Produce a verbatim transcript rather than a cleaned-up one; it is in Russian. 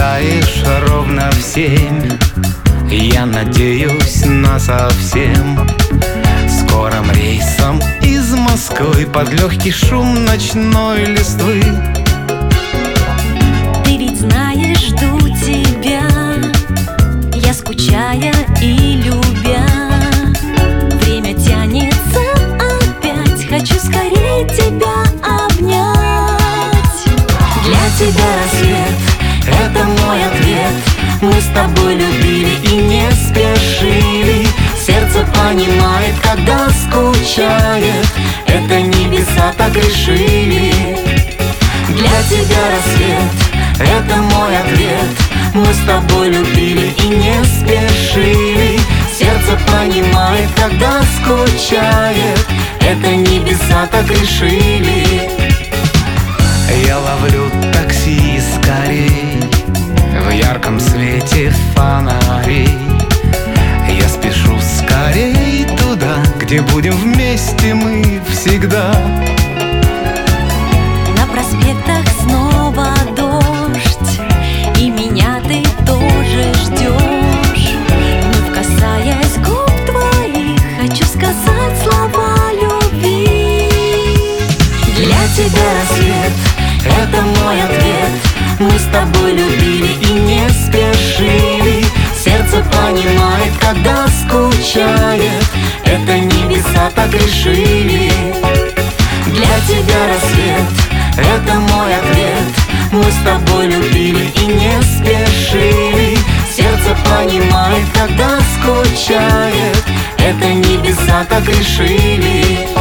Прилетаешь ровно в семь, я надеюсь на совсем. Скорым рейсом из Москвы под легкий шум ночной листвы. Ты ведь знаешь, жду тебя, я скучая и любя. Время тянется опять, хочу скорее тебя обнять. Для тебя рассвет — это мой ответ. Мы с тобой любили и не спешили. Сердце понимает, когда скучает. Это небеса так решили. Для тебя рассвет — это мой ответ. Мы с тобой любили и не спешили. Сердце понимает, когда скучает. Это небеса так решили. Я ловлю такси скорей в ярком свете фонарей. Я спешу скорей туда, где будем вместе мы всегда. На проспектах снова дождь, и меня ты тоже ждешь. Вновь касаясь губ твоих, хочу сказать слова любви. Для тебя рассвет — это мой ответ. Мы с тобой любили и не спешили. Сердце понимает, когда скучает. Это небеса так решили. Для тебя рассвет — это мой ответ. Мы с тобой любили и не спешили. Сердце понимает, когда скучает. Это небеса так решили.